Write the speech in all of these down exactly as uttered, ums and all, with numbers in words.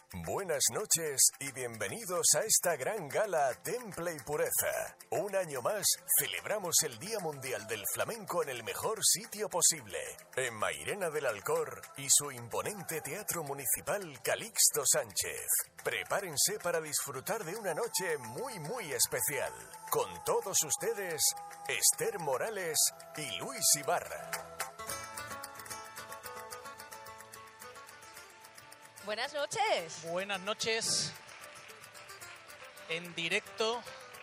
Buenas noches y bienvenidos a esta gran gala Temple y Pureza. Un año más celebramos el Día Mundial del Flamenco en el mejor sitio posible, en Mairena del Alcor y su imponente Teatro Municipal Calixto Sánchez. Prepárense para disfrutar de una noche muy muy especial. Con todos ustedes, Esther Morales y Luis Ibarra. Buenas noches. Buenas noches. En directo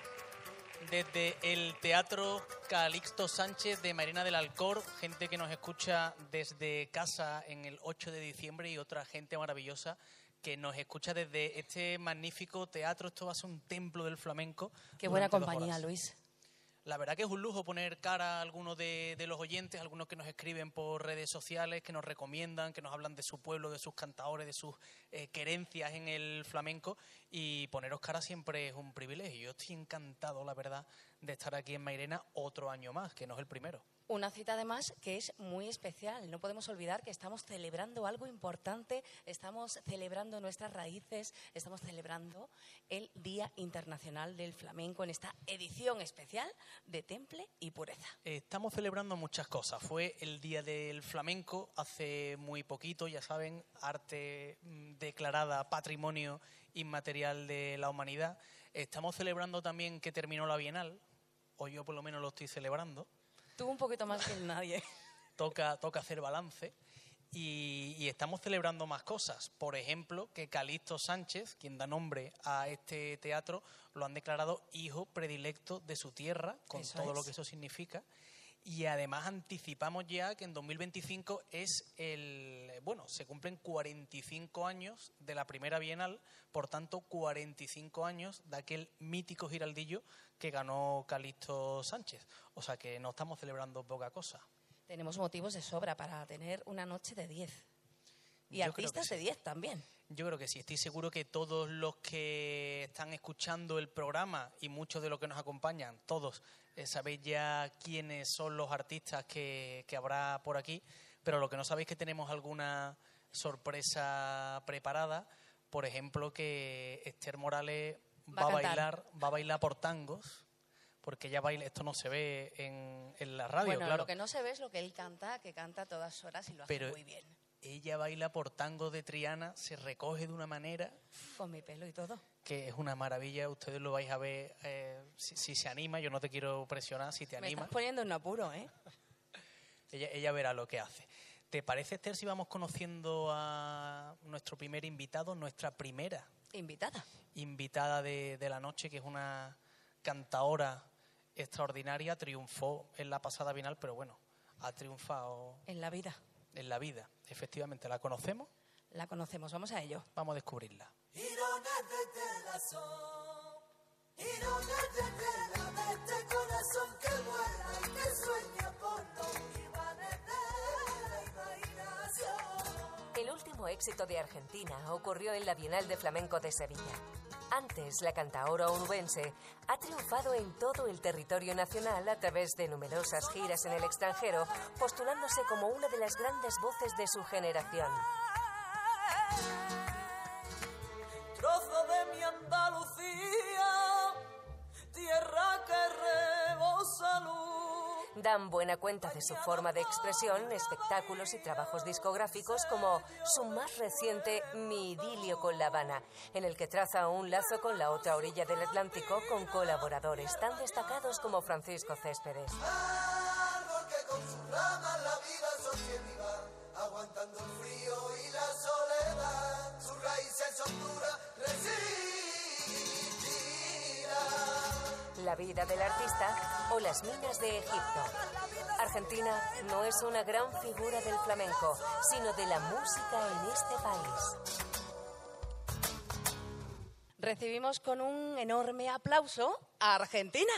desde el Teatro Calixto Sánchez de Mairena del Alcor. Gente que nos escucha desde casa en el ocho de diciembre y otra gente maravillosa que nos escucha desde este magnífico teatro. Esto va a ser un templo del flamenco. Qué buena compañía, Luis. La verdad que es un lujo poner cara a algunos de, de los oyentes, algunos que nos escriben por redes sociales, que nos recomiendan, que nos hablan de su pueblo, de sus cantadores, de sus eh, querencias en el flamenco, y poneros cara siempre es un privilegio. Yo estoy encantado, la verdad, de estar aquí en Mairena otro año más, que no es el primero. Una cita además que es muy especial. No podemos olvidar que estamos celebrando algo importante, estamos celebrando nuestras raíces, estamos celebrando el Día Internacional del Flamenco en esta edición especial de Temple y Pureza. Estamos celebrando muchas cosas. Fue el Día del Flamenco hace muy poquito, ya saben, arte declarada Patrimonio Inmaterial de la Humanidad. Estamos celebrando también que terminó la Bienal, o yo por lo menos lo estoy celebrando. Tú un poquito más que nadie. Toca, toca hacer balance y, y estamos celebrando más cosas. Por ejemplo, que Calixto Sánchez, quien da nombre a este teatro, lo han declarado hijo predilecto de su tierra, con eso todo es. lo que eso significa. Y además anticipamos ya que en dos mil veinticinco es el... Bueno, se cumplen cuarenta y cinco años de la primera Bienal, por tanto, cuarenta y cinco años de aquel mítico giraldillo que ganó Calixto Sánchez. O sea que no estamos celebrando poca cosa. Tenemos motivos de sobra para tener una noche de diez. Y Yo artistas creo que de sí. diez también. Yo creo que sí. Estoy seguro que todos los que están escuchando el programa y muchos de los que nos acompañan, todos, eh, sabéis ya quiénes son los artistas que, que habrá por aquí, pero lo que no sabéis es que tenemos alguna sorpresa preparada. Por ejemplo, que Esther Morales Va va, a a cantar. bailar, va a bailar por tangos, porque ella baila, esto no se ve en, en la radio, Bueno, claro. lo que no se ve es lo que él canta, que canta a todas horas y lo hace Pero muy bien. ella baila por tangos de Triana, se recoge de una manera Con mi pelo y todo. que es una maravilla. Ustedes lo vais a ver eh, si, si se anima. Yo no te quiero presionar, si te Me anima. estás poniendo en apuro, ¿eh? Ella, ella verá lo que hace. ¿Te parece, Esther, si vamos conociendo a nuestro primer invitado, nuestra primera Invitada. invitada de, de la noche, que es una cantaora extraordinaria? Triunfó en la pasada Bienal, pero bueno, ha triunfado En la vida. en la vida. Efectivamente, ¿la conocemos? La conocemos, vamos a ello. Vamos a descubrirla. Irones desde la son, irones desde la de este corazón que vuela y que sueña por los imanes de la imaginación. El último éxito de Argentina ocurrió en la Bienal de Flamenco de Sevilla. Antes, la cantaora onubense ha triunfado en todo el territorio nacional a través de numerosas giras en el extranjero, postulándose como una de las grandes voces de su generación. Trozo de mi Andalucía, tierra que rebosa luz. Dan buena cuenta de su forma de expresión, espectáculos y trabajos discográficos como su más reciente Mi idilio con La Habana, en el que traza un lazo con la otra orilla del Atlántico con colaboradores tan destacados como Francisco Céspedes. Árbol que con sus ramas la vida sostiene y va, aguantando el frío y la soledad, sus raíces son duras, resistirán. La vida del artista o las minas de Egipto. Argentina no es una gran figura del flamenco, sino de la música en este país. Recibimos con un enorme aplauso a Argentina.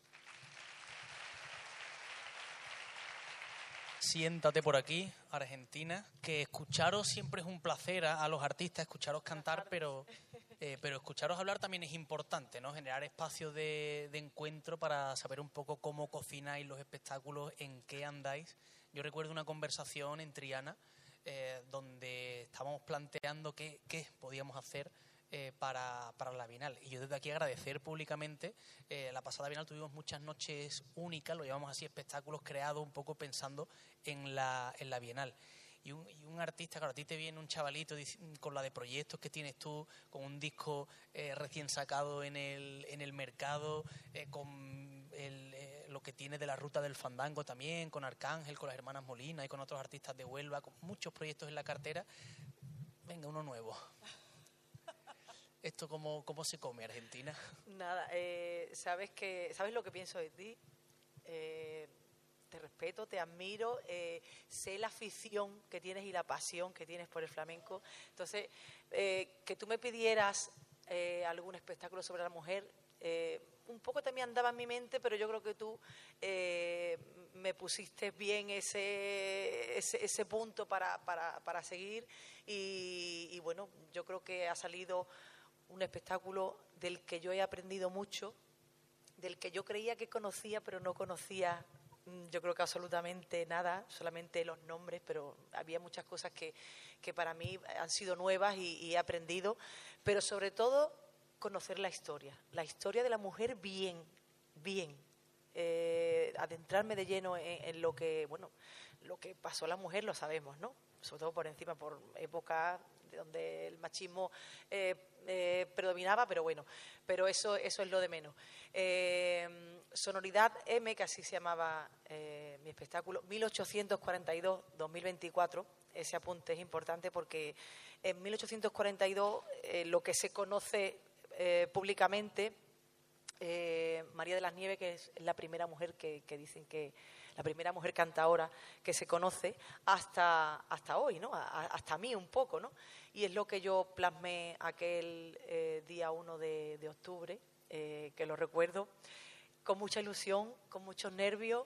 Siéntate por aquí, Argentina, que escucharos siempre es un placer a, a los artistas, escucharos cantar, pero, eh, pero escucharos hablar también es importante, ¿no? Generar espacios de, de encuentro para saber un poco cómo cocináis los espectáculos, en qué andáis. Yo recuerdo una conversación en Triana eh, donde estábamos planteando qué, qué podíamos hacer eh, para, para la Bienal. Y yo desde aquí agradecer públicamente, eh, la pasada Bienal tuvimos muchas noches únicas, lo llamamos así, espectáculos creados un poco pensando en la, en la Bienal. Y un, y un artista, claro, a ti te viene un chavalito con la de proyectos que tienes tú, con un disco eh, recién sacado en el, en el mercado, eh, con el, eh, lo que tiene de la Ruta del Fandango también, con Arcángel, con las hermanas Molina y con otros artistas de Huelva, con muchos proyectos en la cartera. Venga, uno nuevo. ¿Esto cómo, cómo se come, Argentina? Nada, eh, sabes que sabes lo que pienso de ti. Eh, te respeto, te admiro, eh, sé la afición que tienes y la pasión que tienes por el flamenco. Entonces, eh, que tú me pidieras eh, algún espectáculo sobre la mujer, eh, un poco también andaba en mi mente, pero yo creo que tú eh, me pusiste bien ese, ese, ese punto para, para, para seguir y, y bueno, yo creo que ha salido un espectáculo del que yo he aprendido mucho, del que yo creía que conocía, pero no conocía, yo creo que absolutamente nada, solamente los nombres, pero había muchas cosas que, que para mí han sido nuevas y, y he aprendido, pero sobre todo conocer la historia, la historia de la mujer bien, bien, eh, adentrarme de lleno en, en lo que, bueno, lo que pasó a la mujer lo sabemos, ¿no? Sobre todo por encima, por épocas donde el machismo eh, eh, predominaba, pero bueno, pero eso, eso es lo de menos. Eh, Sonoridad M, que así se llamaba eh, mi espectáculo, mil ochocientos cuarenta y dos a dos mil veinticuatro, ese apunte es importante porque en mil ochocientos cuarenta y dos eh, lo que se conoce eh, públicamente, eh, María de las Nieves, que es la primera mujer que, que dicen que la primera mujer cantaora que se conoce hasta, hasta hoy, ¿no? A, hasta mí un poco, ¿no? Y es lo que yo plasmé aquel eh, día uno de, de octubre, eh, que lo recuerdo con mucha ilusión, con muchos nervios.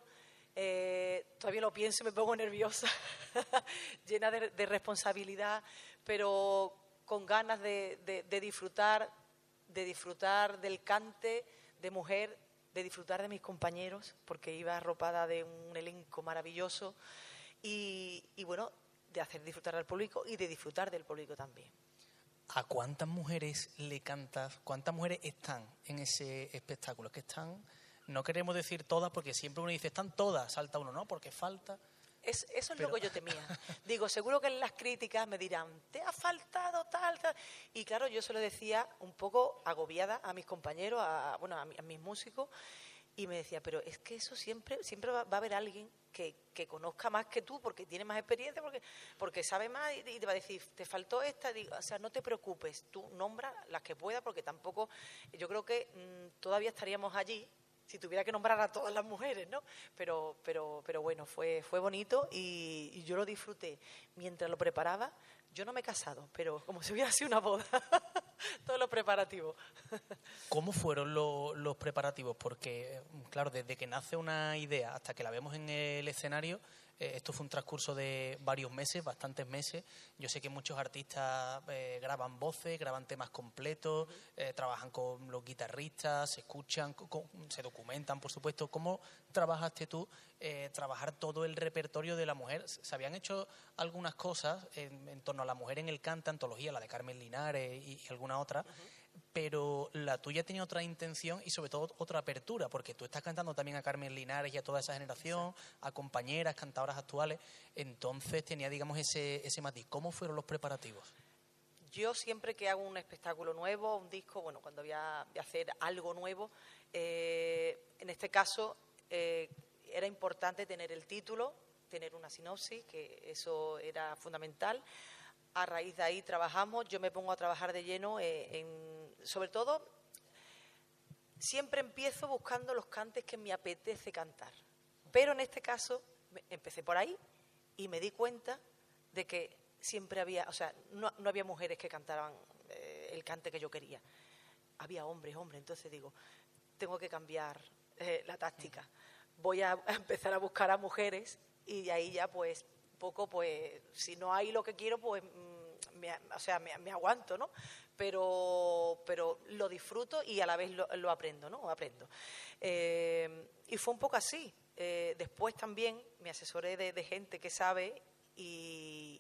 Eh, todavía lo pienso y me pongo nerviosa, llena de, de responsabilidad, pero con ganas de, de, de disfrutar, de disfrutar del cante de mujer, de disfrutar de mis compañeros, porque iba arropada de un elenco maravilloso y, y bueno, de hacer disfrutar al público y de disfrutar del público también. ¿A cuántas mujeres le cantas? ¿Cuántas mujeres están en ese espectáculo? Que están, no queremos decir todas, porque siempre uno dice, están todas, salta uno, ¿no? Porque falta. Es, eso es Pero... lo que yo temía. Digo, seguro que en las críticas me dirán, te ha faltado tal, tal. Y claro, yo se lo decía un poco agobiada a mis compañeros, a, bueno, a, mi, a mis músicos, y me decía, pero es que eso siempre, siempre va, va a haber alguien que, que conozca más que tú, porque tiene más experiencia, porque, porque sabe más, y, y te va a decir, te faltó esta. Digo, o sea, no te preocupes, tú nombra las que puedas, porque tampoco, yo creo que mmm, todavía estaríamos allí si tuviera que nombrar a todas las mujeres, ¿no? Pero, pero, pero bueno, fue, fue bonito y, y yo lo disfruté. Mientras lo preparaba, yo no me he casado, pero como si hubiera sido una boda, todos los preparativos. ¿Cómo fueron lo, los preparativos? Porque, claro, desde que nace una idea hasta que la vemos en el escenario, eh, esto fue un transcurso de varios meses, bastantes meses. Yo sé que muchos artistas eh, graban voces, graban temas completos, eh, trabajan con los guitarristas, se escuchan, con, se documentan, por supuesto. ¿Cómo trabajaste tú eh, trabajar todo el repertorio de la mujer? ¿Se habían hecho algunas cosas en, en torno a la mujer en el cante, antología, la de Carmen Linares y, y alguna otra? Uh-huh. Pero la tuya tenía otra intención y sobre todo otra apertura, porque tú estás cantando también a Carmen Linares y a toda esa generación, sí, a compañeras, cantadoras actuales, entonces tenía, digamos, ese, ese matiz. ¿Cómo fueron los preparativos? Yo siempre que hago un espectáculo nuevo, un disco, bueno, cuando voy a, voy a hacer algo nuevo, eh, en este caso eh, era importante tener el título, tener una sinopsis, que eso era fundamental. A raíz de ahí trabajamos, yo me pongo a trabajar de lleno, eh, en, sobre todo, siempre empiezo buscando los cantes que me apetece cantar. Pero en este caso, empecé por ahí y me di cuenta de que siempre había, o sea, no, no había mujeres que cantaran eh, el cante que yo quería. Había hombres, hombres. Entonces digo, tengo que cambiar eh, la táctica. Voy a, a empezar a buscar a mujeres y de ahí ya, pues, poco, pues, si no hay lo que quiero, pues, me, o sea, me, me aguanto, ¿no? Pero, pero lo disfruto y a la vez lo, lo aprendo, ¿no? Aprendo. Eh, y fue un poco así. Eh, después también me asesoré de, de gente que sabe y, y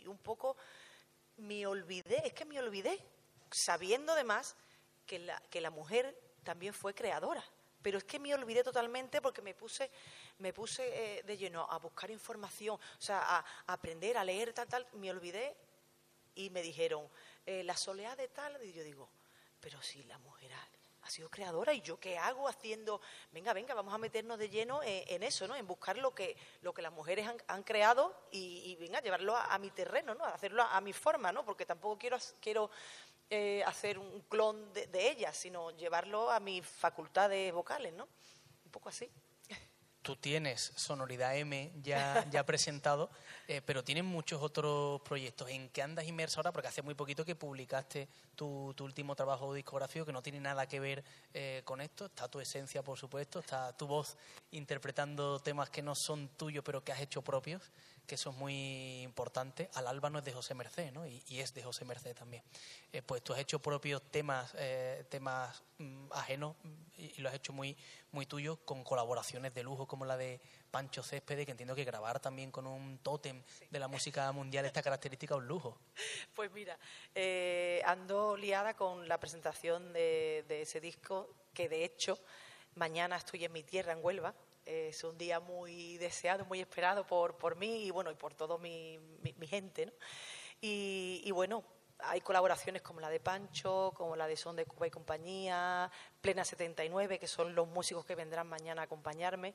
un poco me olvidé, es que me olvidé, sabiendo además que la, que la mujer también fue creadora. Pero es que me olvidé totalmente porque me puse, me puse eh, de lleno a buscar información, o sea, a, a aprender, a leer, tal, tal. Me olvidé y me dijeron, eh, la soleá de tal, y yo digo, pero si la mujer ha, ha sido creadora, ¿y yo qué hago haciendo? Venga, venga, vamos a meternos de lleno en, en eso, ¿no? En buscar lo que, lo que las mujeres han, han creado y, y, venga, llevarlo a, a mi terreno, ¿no? A hacerlo a, a mi forma, ¿no? Porque tampoco quiero... quiero Eh, hacer un clon de, de ella, sino llevarlo a mis facultades vocales, ¿no? Un poco así. Tú tienes Sonoridad M ya, ya presentado, eh, pero tienes muchos otros proyectos. ¿En qué andas inmersa ahora? Porque hace muy poquito que publicaste tu, tu último trabajo discográfico, que no tiene nada que ver eh, con esto. Está tu esencia, por supuesto, está tu voz interpretando temas que no son tuyos, pero que has hecho propios, que eso es muy importante. Al alba no es de José Mercé, ¿no? Y, y es de José Mercé también. Eh, pues tú has hecho propios temas, eh, temas mm, ajenos y, y lo has hecho muy, muy tuyos, con colaboraciones de lujo como la de Pancho Céspedes, que entiendo que grabar también con un tótem sí. de la música mundial, esta característica es un lujo. Pues mira, eh, ando liada con la presentación de, de ese disco, que de hecho mañana estoy en mi tierra, en Huelva. Es un día muy deseado, muy esperado por, por mí y bueno y por toda mi, mi, mi gente, ¿no? Y, y bueno, hay colaboraciones como la de Pancho, como la de Son de Cuba y Compañía, Plena setenta y nueve, que son los músicos que vendrán mañana a acompañarme.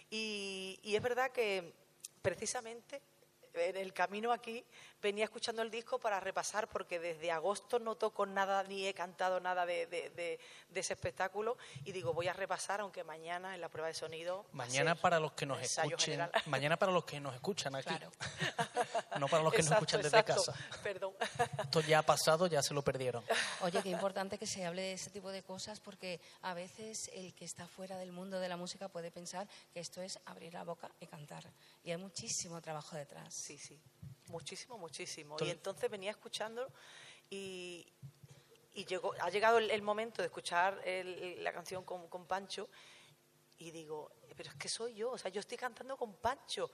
Y, y es verdad que precisamente en el camino aquí venía escuchando el disco para repasar, porque desde agosto no toco nada ni he cantado nada de, de, de, de ese espectáculo, y digo, voy a repasar, aunque mañana en la prueba de sonido mañana para los que nos escuchen general. mañana para los que nos escuchan aquí, claro. No para los que exacto, nos escuchan desde exacto. casa. Perdón. Esto ya ha pasado, ya se lo perdieron. Oye, qué importante que se hable de ese tipo de cosas, porque a veces el que está fuera del mundo de la música puede pensar que esto es abrir la boca y cantar, y hay muchísimo trabajo detrás. Sí, sí, muchísimo, muchísimo. Y entonces venía escuchando y, y llegó, ha llegado el, el momento de escuchar el, la canción con, con Pancho y digo, pero es que soy yo, o sea, yo estoy cantando con Pancho,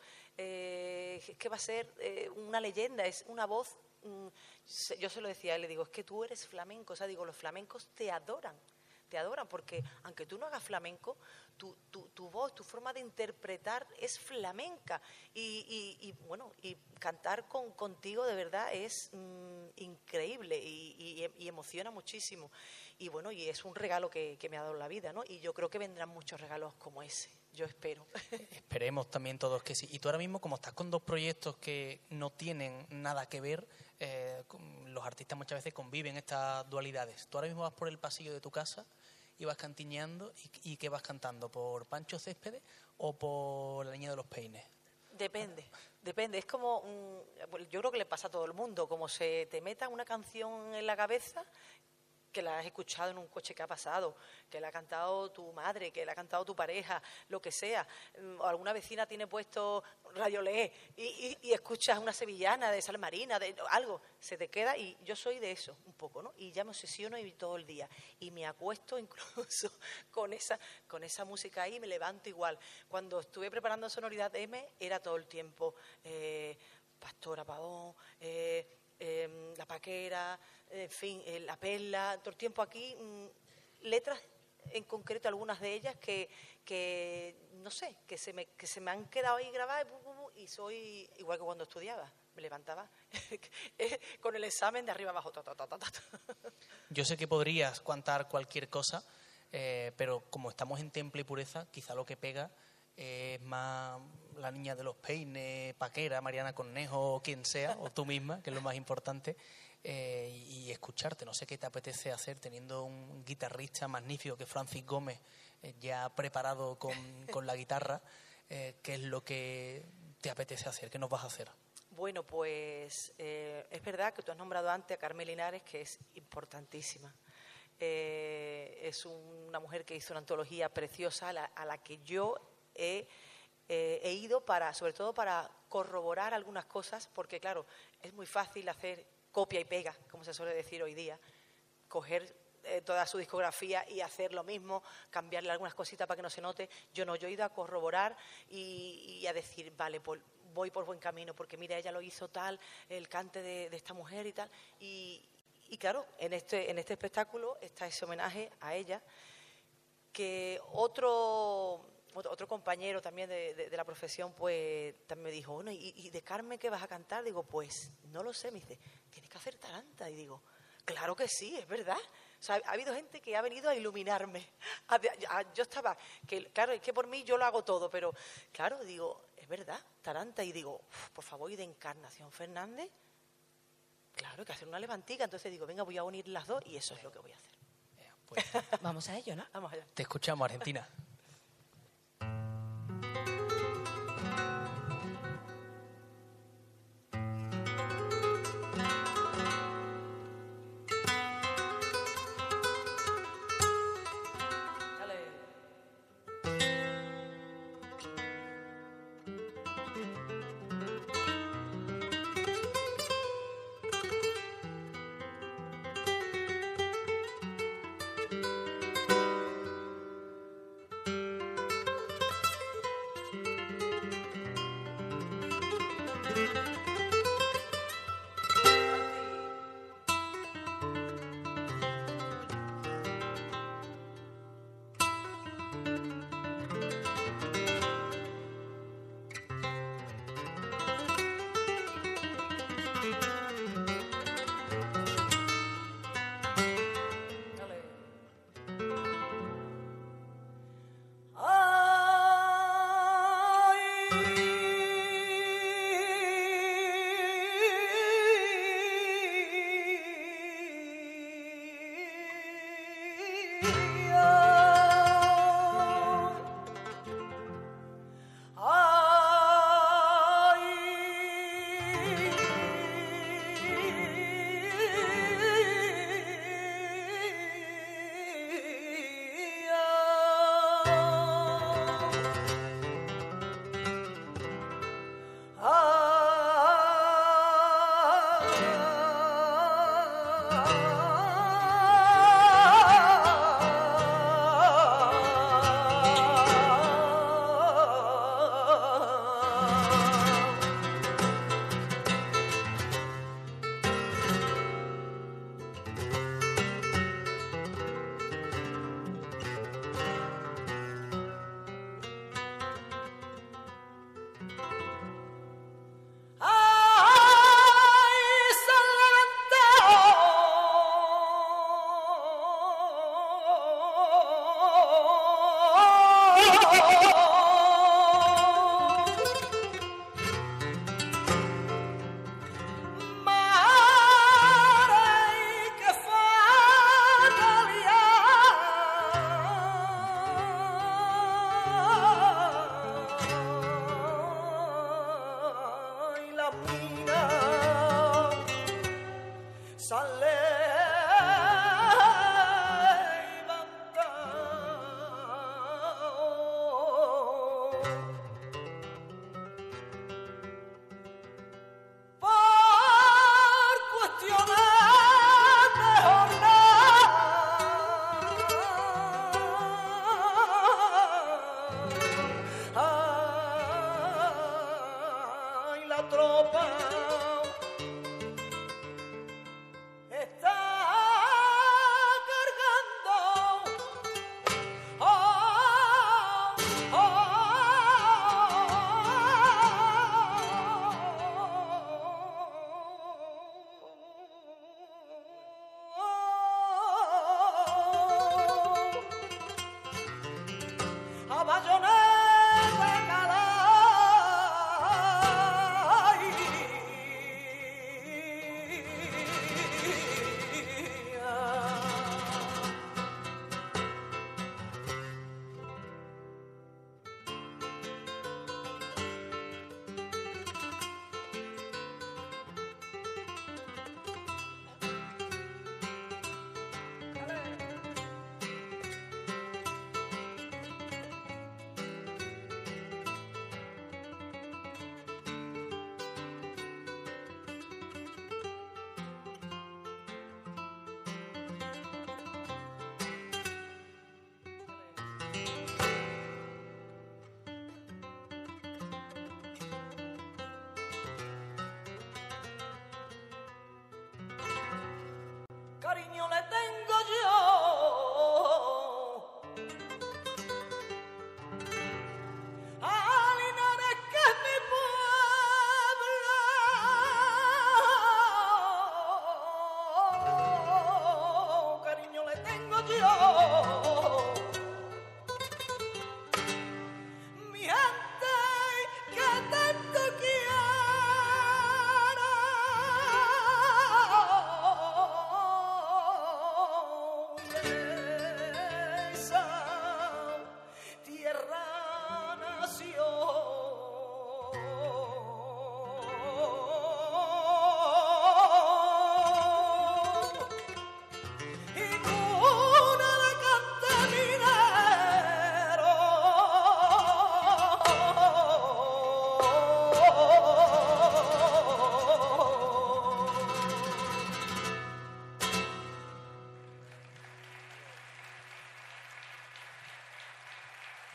eh, es que va a ser eh, una leyenda, es una voz, mm, yo se lo decía a él, le digo, es que tú eres flamenco, o sea, digo, los flamencos te adoran. Te adoran, porque aunque tú no hagas flamenco, tu, tu, tu voz, tu forma de interpretar es flamenca. Y, y, y bueno, y cantar con, contigo de verdad es mm, increíble y, y, y emociona muchísimo. Y bueno, y es un regalo que, que me ha dado la vida, ¿no? Y yo creo que vendrán muchos regalos como ese, yo espero. Esperemos también todos que sí. Y tú ahora mismo, como estás con dos proyectos que no tienen nada que ver, eh, los artistas muchas veces conviven estas dualidades. Tú ahora mismo vas por el pasillo de tu casa y vas cantiñando, ¿y, y qué vas cantando? ¿Por Pancho Céspedes o por La Niña de los Peines? Depende, depende. Es como, yo creo que le pasa a todo el mundo, como se te meta una canción en la cabeza, que la has escuchado en un coche que ha pasado, que la ha cantado tu madre, que la ha cantado tu pareja, lo que sea, o alguna vecina tiene puesto Radio Lee y, y, y escuchas una sevillana de Salmarina, de algo, se te queda, y yo soy de eso un poco, ¿no? Y ya me obsesiono y todo el día, y me acuesto incluso con esa, con esa música ahí, me levanto igual. Cuando estuve preparando Sonoridad M era todo el tiempo eh, Pastora Pavón, eh, eh, La Paquera, en fin, eh, La Perla, todo el tiempo aquí, mmm, letras en concreto, algunas de ellas que, que no sé, que se, me, que se me han quedado ahí grabadas, y soy igual que cuando estudiaba, me levantaba con el examen de arriba abajo. Ta, ta, ta, ta, ta. Yo sé que podrías cantar cualquier cosa, eh, pero como estamos en Temple y Pureza, quizá lo que pega es más La Niña de los Peines, Paquera, Mariana Cornejo, o quien sea, o tú misma, que es lo más importante, eh, y escucharte. No sé qué te apetece hacer teniendo un guitarrista magnífico que Francis Gómez, eh, ya preparado con, con la guitarra. Eh, ¿Qué es lo que te apetece hacer? ¿Qué nos vas a hacer? Bueno, pues eh, es verdad que tú has nombrado antes a Carmen Linares, que es importantísima. Eh, es un, una mujer que hizo una antología preciosa a la, a la que yo he, eh, he ido para, sobre todo para corroborar algunas cosas, porque claro, es muy fácil hacer copia y pega, como se suele decir hoy día, coger eh, toda su discografía y hacer lo mismo, cambiarle algunas cositas para que no se note. Yo no, yo he ido a corroborar y, y a decir, vale, pues voy por buen camino, porque mira, ella lo hizo tal, el cante de, de esta mujer y tal. Y, y claro, en este, en este espectáculo está ese homenaje a ella, que otro, otro compañero también de, de, de la profesión, pues también me dijo, bueno, ¿y, ¿y de Carmen qué vas a cantar? Digo, pues no lo sé, me dice, tienes que hacer Taranta. Y digo, claro que sí, es verdad. O sea, ha habido gente que ha venido a iluminarme. A, a, yo estaba, que claro, es que por mí yo lo hago todo, pero claro, digo, es verdad, Taranta. Y digo, por favor, ¿y de Encarnación Fernández? Claro, hay que hacer una levantica. Entonces digo, venga, voy a unir las dos y eso es lo que voy a hacer. Pues, Vamos a ello, ¿no? Vamos allá. te escuchamos, Argentina.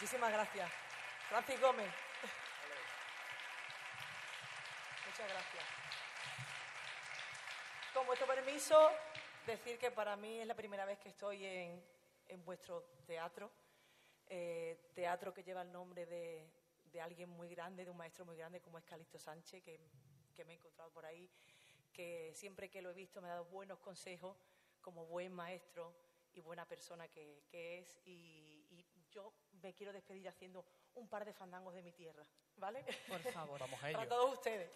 Muchísimas gracias. Francis Gómez. Muchas gracias. Con vuestro permiso, decir que para mí es la primera vez que estoy en, en vuestro teatro. Eh, teatro que lleva el nombre de, de alguien muy grande, de un maestro muy grande como es Calixto Sánchez, que, que me he encontrado por ahí, que siempre que lo he visto me ha dado buenos consejos como buen maestro y buena persona que, que es. Y, y yo me quiero despedir haciendo un par de fandangos de mi tierra, ¿vale? Por favor, vamos a ello. Para todos ustedes.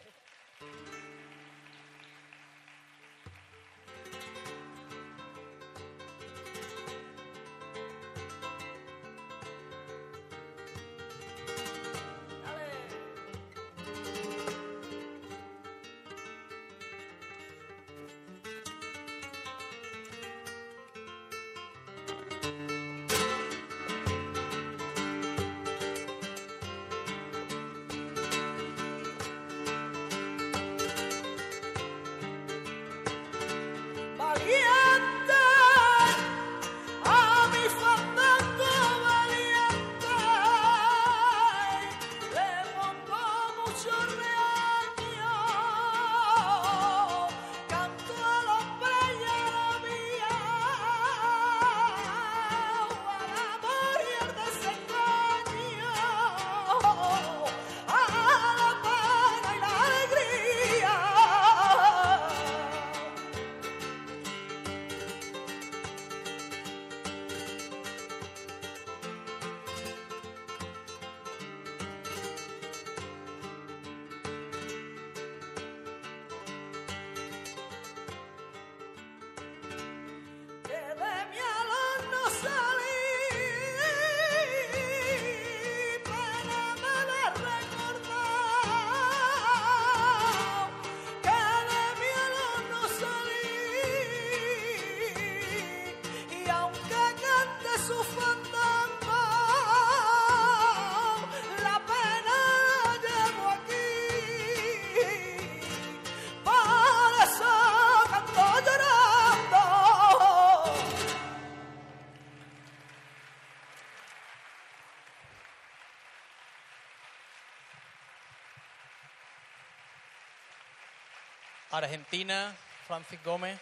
Argentina, Francis Gómez,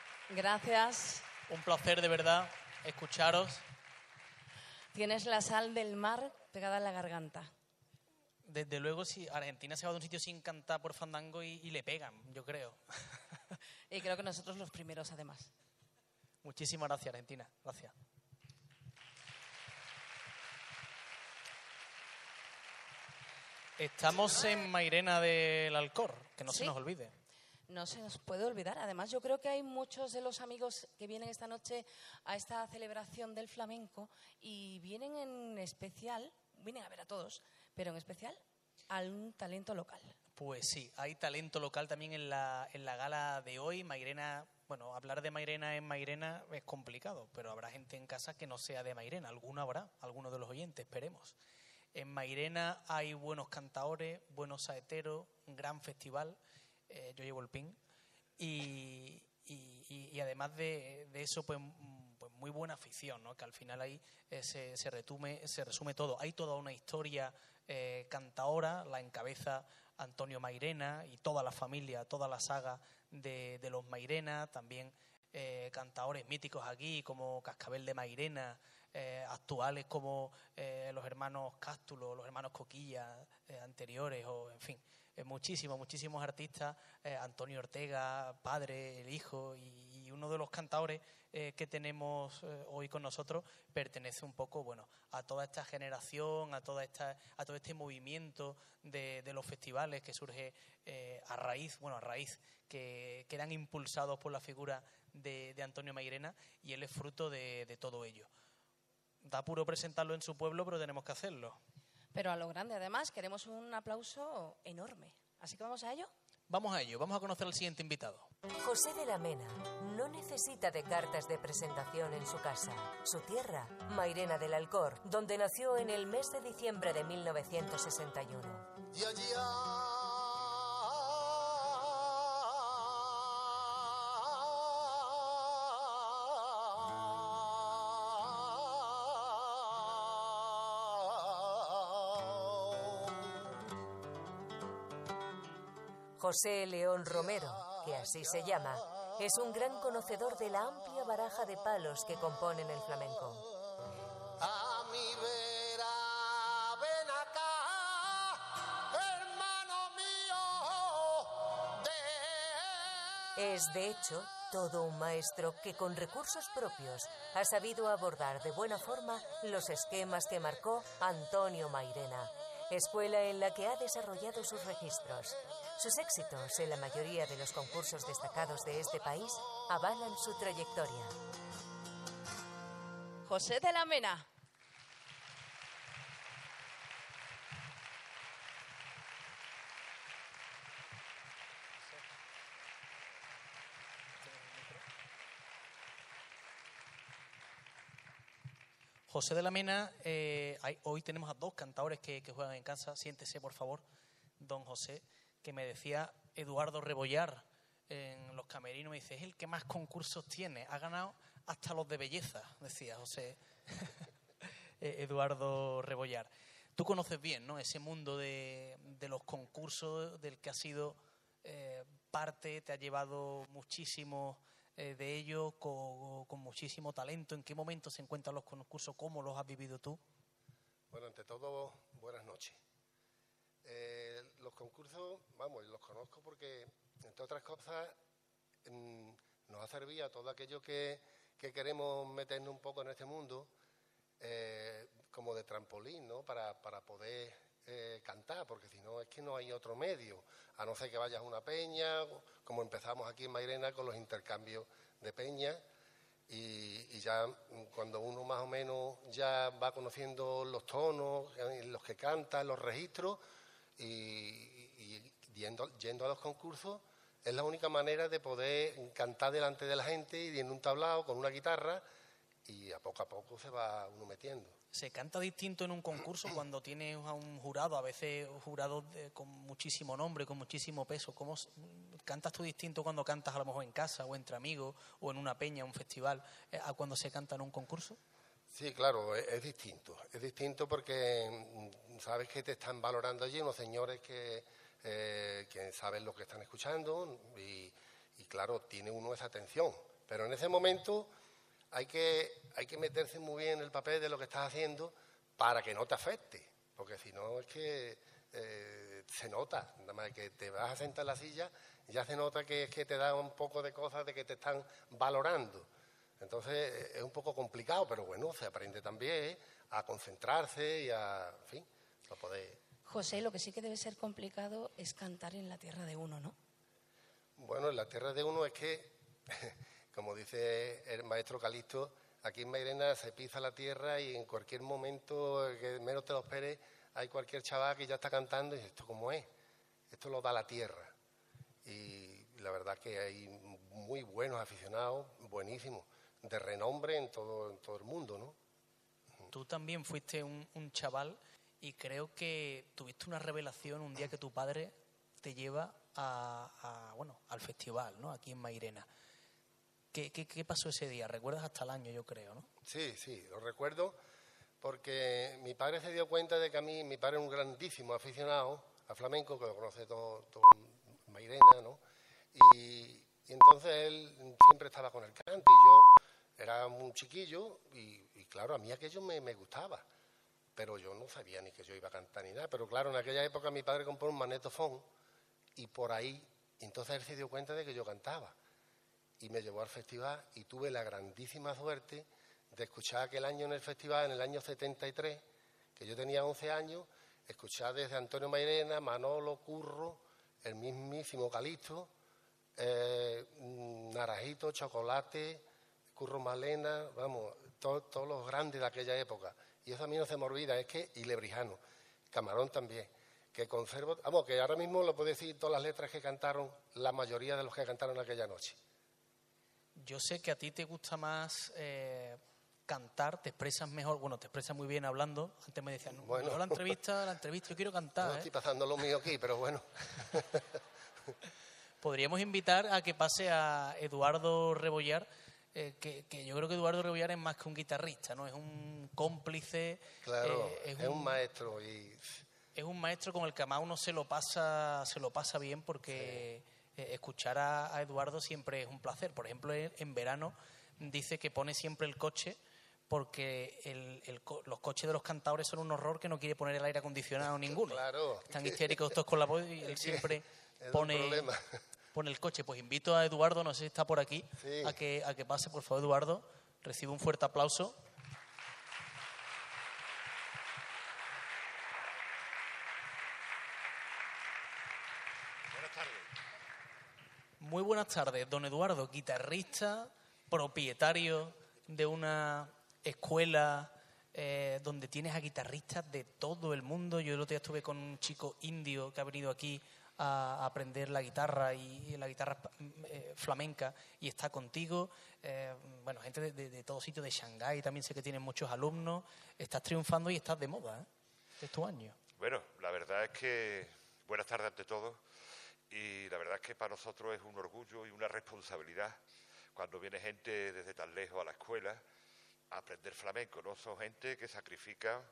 Gracias. un placer de verdad escucharos. Tienes la sal del mar pegada en la garganta. Desde luego, si Argentina se va de un sitio sin cantar por fandango y, y le pegan, yo creo. Y creo que nosotros los primeros, además. Muchísimas gracias, Argentina. Gracias. Estamos en Mairena del Alcor, que no Sí. se nos olvide. No se nos puede olvidar. Además, yo creo que hay muchos de los amigos que vienen esta noche a esta celebración del flamenco y vienen en especial, vienen a ver a todos, pero en especial a un talento local. Pues sí, hay talento local también en la, en la gala de hoy. Mairena, bueno, hablar de Mairena en Mairena es complicado, pero habrá gente en casa que no sea de Mairena. Alguno habrá, alguno de los oyentes, esperemos. En Mairena hay buenos cantaores, buenos saeteros, un gran festival. Eh, yo llevo el pin. Y, y, y, y además de, de eso, pues, pues muy buena afición, ¿no? Que al final ahí eh, se, se, retume, se resume todo. Hay toda una historia eh, cantaora, la encabeza Antonio Mairena y toda la familia, toda la saga de, de los Mairena, también eh, cantaores míticos aquí como Cascabel de Mairena, eh, actuales como eh, los hermanos Cástulo, los hermanos Coquilla, eh, anteriores, o en fin, eh, muchísimos, muchísimos artistas, eh, Antonio Ortega, padre, el hijo, y, y uno de los cantadores eh, que tenemos eh, hoy con nosotros pertenece un poco, bueno, a toda esta generación, a toda esta, a todo este movimiento de, de los festivales que surge eh, a raíz, bueno, a raíz que, que eran impulsados por la figura de, de Antonio Mairena, y él es fruto de, de todo ello. Da apuro presentarlo en su pueblo, pero tenemos que hacerlo. Pero a lo grande, además, queremos un aplauso enorme. Así que vamos a ello. Vamos a ello, vamos a conocer al siguiente invitado. José de la Mena no necesita de cartas de presentación en su casa. Su tierra, Mairena del Alcor, donde nació en el mes de diciembre de mil novecientos sesenta y uno. Y allí José León Romero, que así se llama, es un gran conocedor de la amplia baraja de palos que componen el flamenco. A mi vera, ven acá, hermano mío. De... Es, de hecho, todo un maestro que con recursos propios ha sabido abordar de buena forma los esquemas que marcó Antonio Mairena, escuela en la que ha desarrollado sus registros. Sus éxitos en la mayoría de los concursos destacados de este país avalan su trayectoria. José de la Mena. José de la Mena, eh, hay, hoy tenemos a dos cantadores que, que juegan en casa. Siéntese, por favor, don José, que me decía Eduardo Rebollar en los camerinos. Me dice, es el que más concursos tiene. Ha ganado hasta los de belleza, decía José Eduardo Rebollar. Tú conoces bien, ¿no?, ese mundo de, de los concursos del que has sido eh, parte, te ha llevado muchísimo eh, de ello, con, con muchísimo talento. ¿En qué momento se encuentran los concursos? ¿Cómo los has vivido tú? Bueno, ante todo, buenas noches. Eh, los concursos, vamos, los conozco porque, entre otras cosas, mmm, nos ha servido a todo aquello que, que queremos meternos un poco en este mundo, eh, como de trampolín, ¿no?, para, para poder eh, cantar, porque si no es que no hay otro medio, a no ser que vayas a una peña, como empezamos aquí en Mairena con los intercambios de peñas, y, y ya cuando uno más o menos ya va conociendo los tonos, los que cantan, los registros, y, y yendo, yendo a los concursos, es la única manera de poder cantar delante de la gente y en un tablao con una guitarra, y a poco a poco se va uno metiendo. ¿Se canta distinto en un concurso cuando tienes a un jurado, a veces jurados de, con muchísimo nombre, con muchísimo peso? ¿Cómo cantas tú distinto cuando cantas a lo mejor en casa o entre amigos o en una peña, un festival, eh, a cuando se canta en un concurso? Sí, claro, es, es distinto. Es distinto porque sabes que te están valorando allí unos señores que, eh, que saben lo que están escuchando y, y, claro, tiene uno esa atención. Pero en ese momento hay que, hay que meterse muy bien en el papel de lo que estás haciendo para que no te afecte. Porque si no es que eh, se nota, nada más que te vas a sentar en la silla, ya se nota que es que te da un poco de cosas de que te están valorando. Entonces es un poco complicado, pero bueno, se aprende también a concentrarse y a, en fin, a poder... José, lo que sí que debe ser complicado es cantar en la tierra de uno, ¿no? Bueno, en la tierra de uno es que, como dice el maestro Calixto, aquí en Mairena se pisa la tierra y en cualquier momento que menos te lo esperes hay cualquier chaval que ya está cantando y dice, ¿esto cómo es? Esto lo da la tierra. Y la verdad que hay muy buenos aficionados, buenísimos, de renombre en todo, en todo el mundo, ¿no? Tú también fuiste un, un chaval y creo que tuviste una revelación un día que tu padre te lleva a, a bueno, al festival, ¿no?, aquí en Mairena. ¿Qué, qué, ¿Qué pasó ese día? ¿Recuerdas hasta el año, yo creo, no? Sí, sí, lo recuerdo porque mi padre se dio cuenta de que a mí, mi padre es un grandísimo aficionado a flamenco, que lo conoce todo, todo Mairena, ¿no? Y, y entonces él siempre estaba con el cante y yo era un chiquillo y, y claro, a mí aquello me, me gustaba, pero yo no sabía ni que yo iba a cantar ni nada. Pero claro, en aquella época mi padre compró un magnetofón y por ahí, entonces él se dio cuenta de que yo cantaba y me llevó al festival y tuve la grandísima suerte de escuchar aquel año en el festival, en el año setenta y tres, que yo tenía once años, escuchar desde Antonio Mairena, Manolo, Curro, el mismísimo Calixto, eh, Naranjito, Chocolate, Curro Malena, vamos, todos todo los grandes de aquella época. Y eso a mí no se me olvida, es que, y Lebrijano, Camarón también, que conservo, vamos, que ahora mismo lo puedo decir todas las letras que cantaron, la mayoría de los que cantaron aquella noche. Yo sé que a ti te gusta más eh, cantar, te expresas mejor, bueno, te expresas muy bien hablando. Antes me decían, no, bueno, yo la entrevista, la entrevista, yo quiero cantar. No ¿eh? estoy pasando lo mío aquí, pero bueno. Podríamos invitar a que pase a Eduardo Rebollar, eh, que, que yo creo que Eduardo Rebollar es más que un guitarrista, ¿no? Es un cómplice. Claro, eh, es, es un, un maestro y... Es es un maestro con el que además uno se lo pasa, se lo pasa bien porque sí. eh, escuchar a, a Eduardo siempre es un placer. Por ejemplo, en, en verano dice que pone siempre el coche porque el, el, los coches de los cantadores son un horror que no quiere poner el aire acondicionado ninguno. Claro. Están histéricos todos con la voz y él siempre pone, pone el coche. Pues invito a Eduardo, no sé si está por aquí, sí. a, que, a que pase, por favor, Eduardo. Recibe un fuerte aplauso. Buenas tardes. Muy buenas tardes, don Eduardo, guitarrista, propietario de una escuela eh, donde tienes a guitarristas de todo el mundo. Yo el otro día estuve con un chico indio que ha venido aquí a aprender la guitarra y la guitarra eh, flamenca y está contigo. Eh, bueno, gente de, de, de todo sitio, de Shanghái también sé que tienes muchos alumnos. Estás triunfando y estás de moda, ¿eh? Es tu año. Bueno, la verdad es que buenas tardes ante todo y la verdad es que para nosotros es un orgullo y una responsabilidad cuando viene gente desde tan lejos a la escuela a aprender flamenco, ¿no? Son gente que sacrifica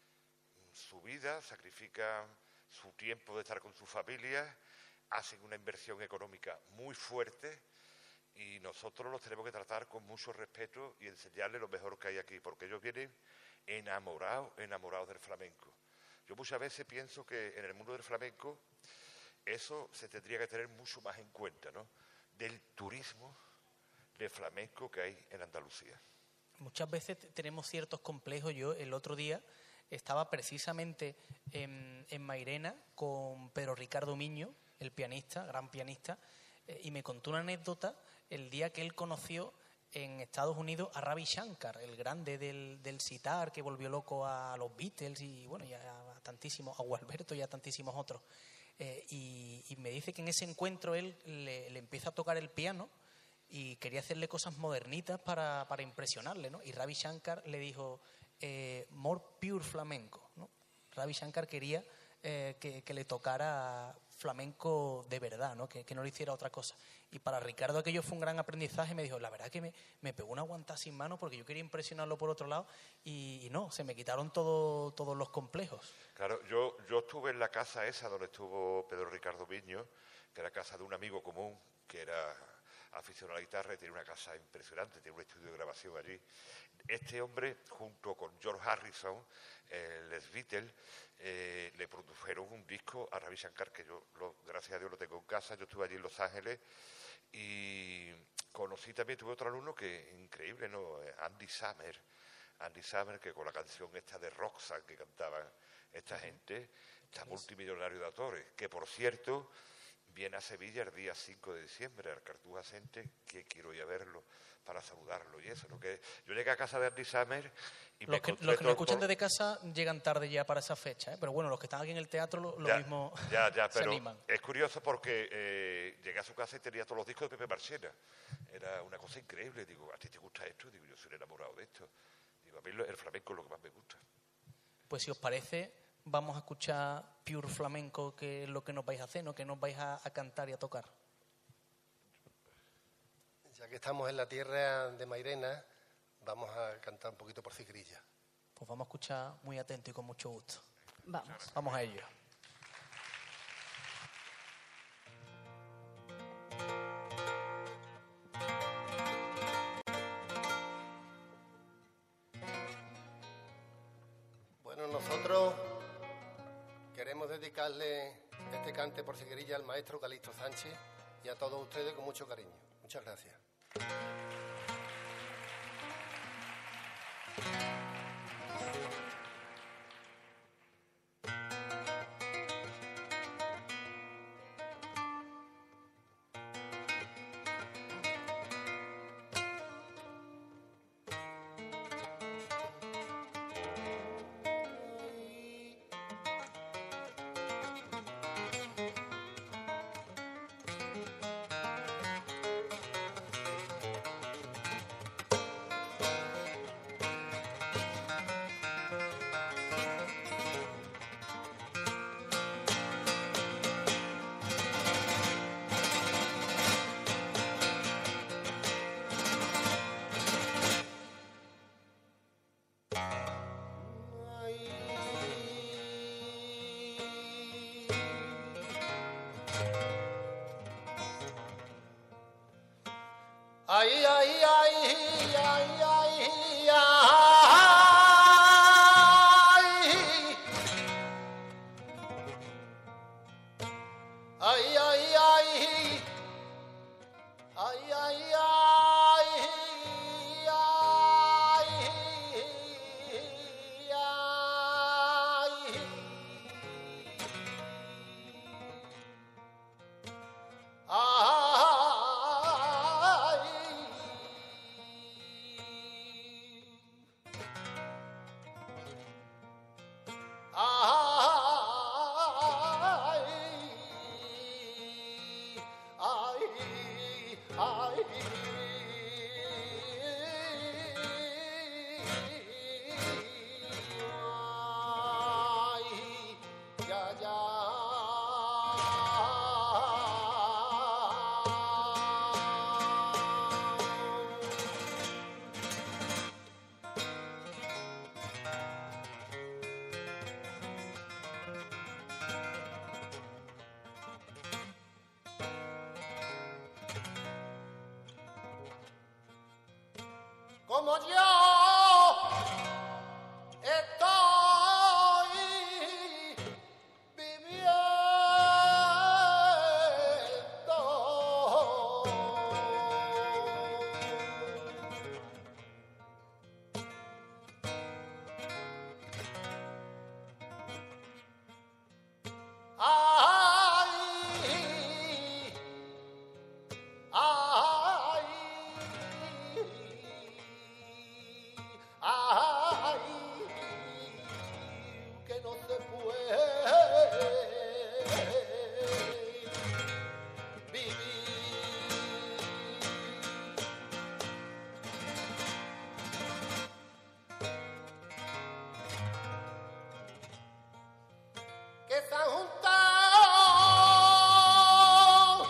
su vida, sacrifica su tiempo de estar con su familia, hacen una inversión económica muy fuerte y nosotros los tenemos que tratar con mucho respeto y enseñarles lo mejor que hay aquí, porque ellos vienen enamorados, enamorados del flamenco. Yo muchas veces pienso que en el mundo del flamenco eso se tendría que tener mucho más en cuenta, ¿no? Del turismo de flamenco que hay en Andalucía. Muchas veces tenemos ciertos complejos. Yo el otro día estaba precisamente en, en Mairena con Pedro Ricardo Miño, el pianista, gran pianista, eh, y me contó una anécdota el día que él conoció en Estados Unidos a Ravi Shankar, el grande del, del sitar que volvió loco a los Beatles y bueno, ya a tantísimos, a Gualberto y a tantísimos otros. Eh, y, y me dice que en ese encuentro él le, le empieza a tocar el piano y quería hacerle cosas modernitas para, para impresionarle, ¿no? Y Ravi Shankar le dijo, eh, more pure flamenco, ¿no? Ravi Shankar quería eh, que, que le tocara flamenco de verdad, ¿no? Que, que no le hiciera otra cosa. Y para Ricardo aquello fue un gran aprendizaje. Me dijo, la verdad que me, me pegó una aguantada sin mano porque yo quería impresionarlo por otro lado y, y no, se me quitaron todo, todos los complejos. Claro, yo, yo estuve en la casa esa donde estuvo Pedro Ricardo Miño, que era casa de un amigo común, que era aficionado a la guitarra y tiene una casa impresionante, tiene un estudio de grabación allí. Este hombre, junto con George Harrison, eh, Les Beatles, eh, le produjeron un disco a Ravi Shankar, que yo, lo, gracias a Dios, lo tengo en casa. Yo estuve allí en Los Ángeles y conocí también, tuve otro alumno que, increíble, ¿no? Andy Summer, Andy Summer, que con la canción esta de Roxanne que cantaban esta gente, está multimillonario de actores, que por cierto viene a Sevilla el día cinco de diciembre, al Cartuja Center, que quiero ir a verlo para saludarlo y eso. ¿No? Que yo llegué a casa de Andy Summer y los me que, los que me escuchan desde casa llegan tarde ya para esa fecha, ¿eh? Pero bueno, los que están aquí en el teatro lo, lo ya, mismo ya, ya, se pero animan. Es curioso porque eh, llegué a su casa y tenía todos los discos de Pepe Marchena. Era una cosa increíble. Digo, ¿a ti te gusta esto? Digo, yo soy enamorado de esto. Digo, a mí el flamenco es lo que más me gusta. Pues si os parece, vamos a escuchar Pure Flamenco, que es lo que nos vais a hacer, ¿no? Que nos vais a, a cantar y a tocar. Ya que estamos en la tierra de Mairena, vamos a cantar un poquito por Cigrilla. Pues vamos a escuchar muy atento y con mucho gusto. Vamos. Vamos a ello. Bueno, nosotros queremos dedicarle este cante por Cigrilla al maestro Calixto Sánchez y a todos ustedes con mucho cariño. Muchas gracias. Ay, ay, ay, ay, ay, ay. Ay, ay, ay. Ay, ay, ay. Como yo estoy viviendo. Que se han juntado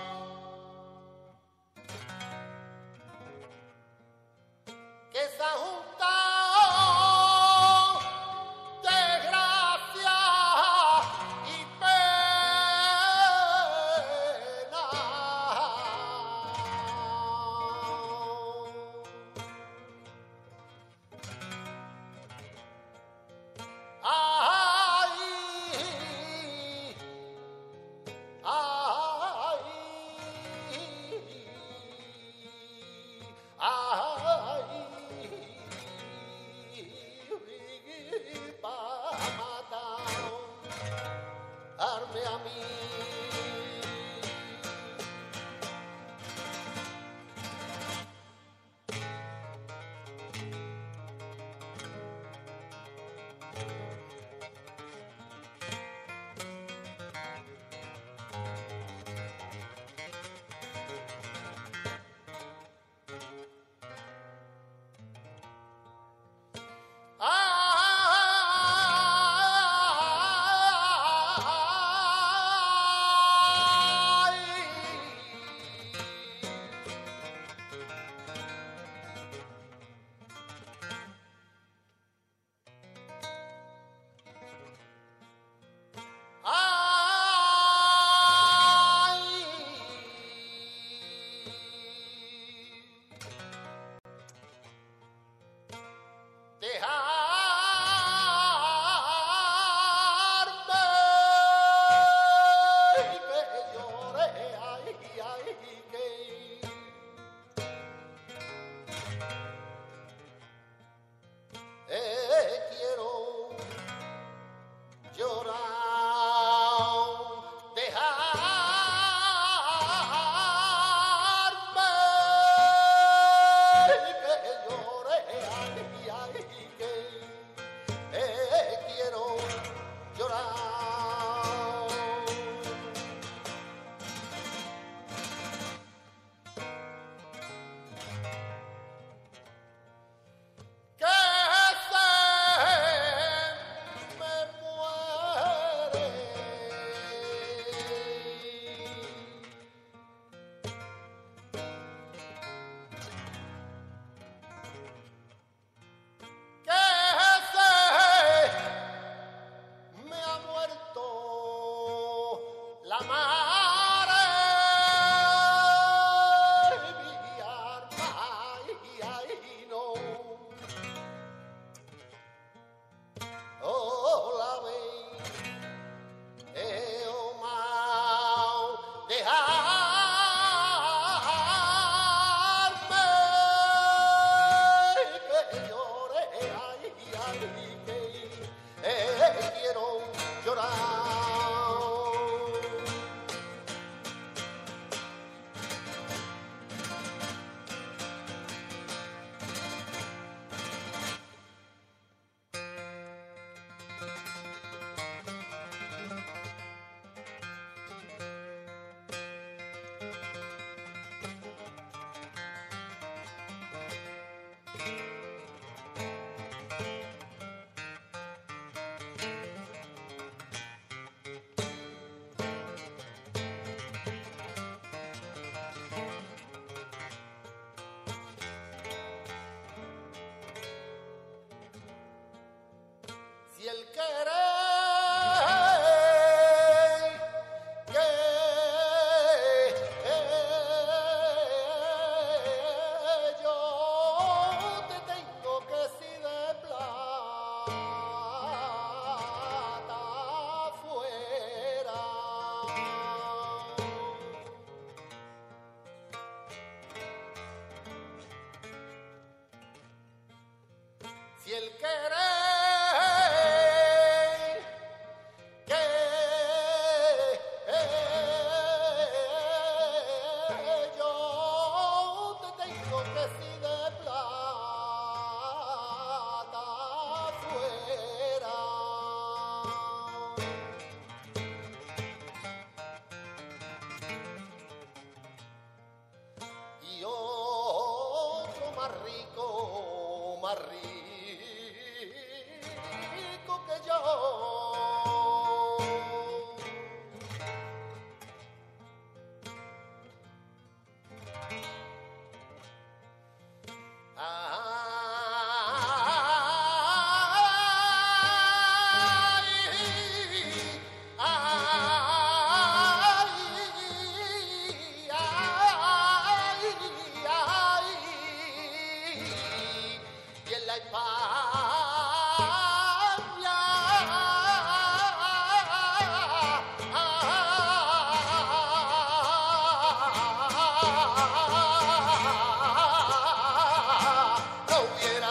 que se han juntado desgracia y pena. Ay, el querer que yo te tengo que si de plata fuera. Y otro más rico, más rico que yo. Y en la España no hubiera.